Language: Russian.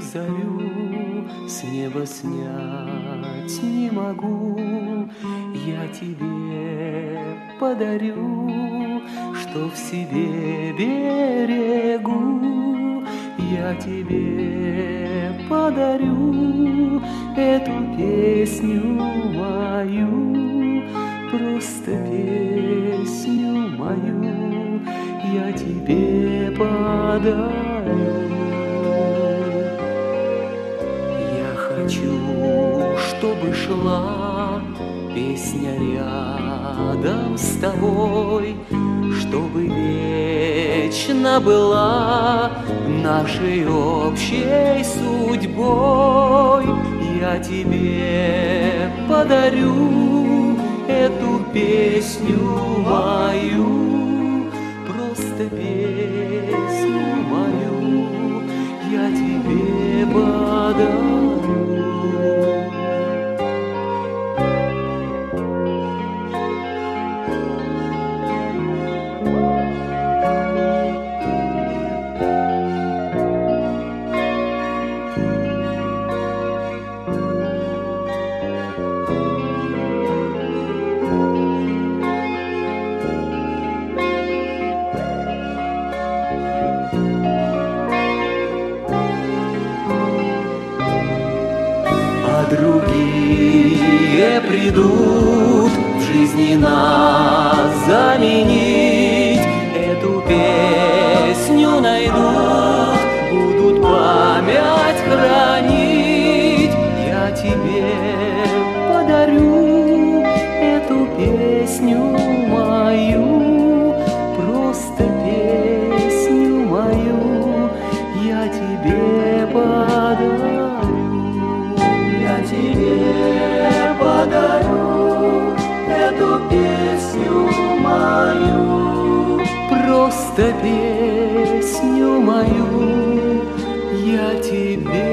зарю с неба снять не могу. Я тебе подарю, что в себе берегу. Я тебе подарю эту песню мою, просто песню мою я тебе подарю. Я хочу, чтобы шла песня рядом с тобой, чтобы вечно была нашей общей судьбой. Я тебе подарю эту песню мою, просто песню мою я тебе подарю. Другие придут в жизни нас заменить, эту песню найдут, будут память хранить. Я тебе подарю эту песню мою, просто песню мою я тебе подарю. Я тебе подарю эту песню мою, просто песню мою я тебе